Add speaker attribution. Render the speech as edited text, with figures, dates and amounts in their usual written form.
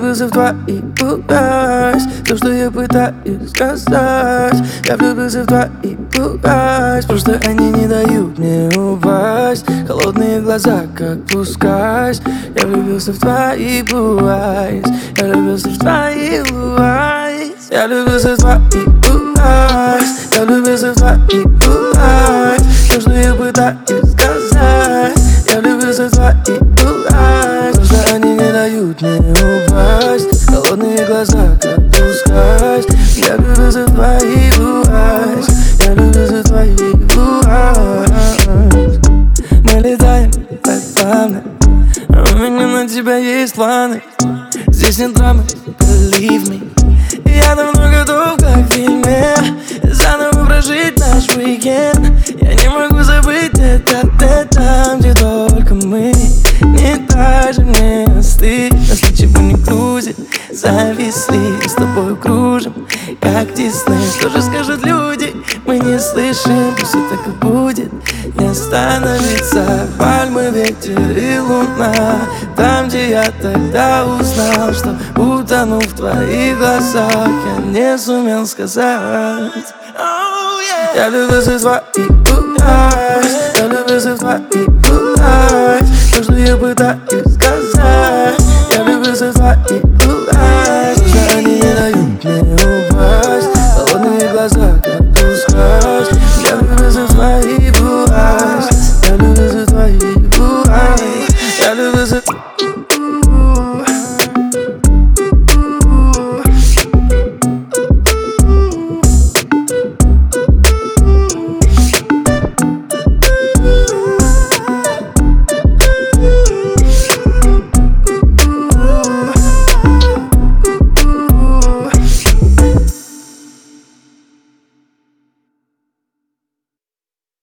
Speaker 1: влюбился в твои пугайс. То, что я пытаюсь сказать. Я влюбился в твои пугайс. Просто они не дают мне упасть. Холодные глаза, как пускайс. Я влюбился в твои пугайс. Я влюбился в твои пугайс. Я влюбился в твои пугайс. Я влюбился в твои пугайс. То, что я пытаюсь сказать. Я влюбился в твои пугайс. Просто они не дают мне упасть. Холодные глаза, как пускайс. Я влюбился в твои пугайс. Я влюбился в твои пугайс. Мы летаем так плавно. У меня на тебя есть планы. Здесь нет драмы, believe me. Я давно готов, как в фильме, заново прожить наш уикенд. Я не могу забыть это там, где только мы. Не даже мне остыть, нас ничего не грузит. Зависли, с тобой кружим, как Дисней. Что же скажут люди, мы не слышим. Пусть все так и будет, не остановится. Пальмы, ветер и луна. Там, где я тогда узнал, что утону в твоих глазах, я не сумел сказать. Я влюбился в твои пугайс. Я влюбился в твои пугайс. То, что я пытаюсь сказать. Я влюбился в твои